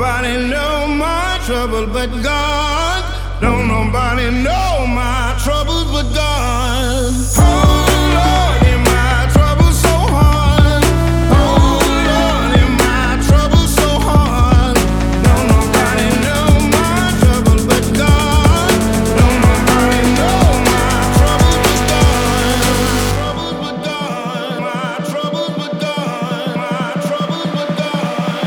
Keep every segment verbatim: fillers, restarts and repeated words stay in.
nobody know my trouble but God. Don't nobody know my troubles but God. Oh Lord, in my trouble so hard. Oh Lord, in my trouble so hard. Don't nobody know my trouble but God. Don't nobody know my trouble but God. My troubles but God. My troubles but God. My troubles but God.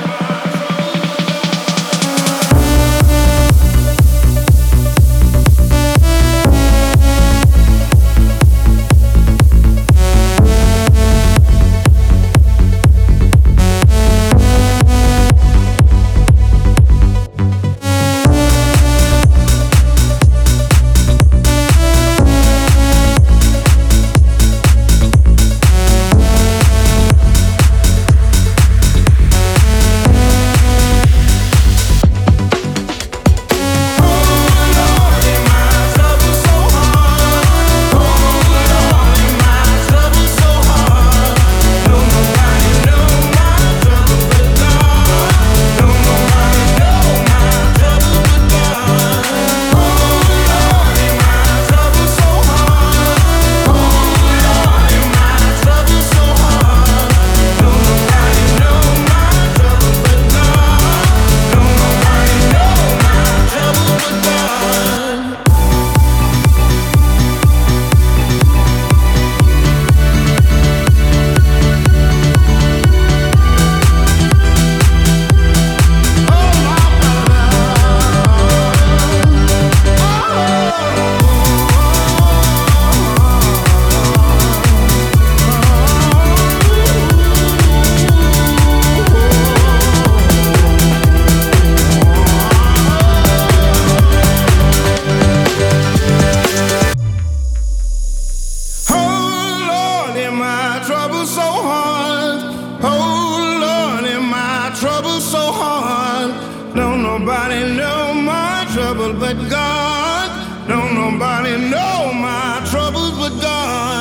Nobody know my trouble but God. Don't nobody know my troubles but God.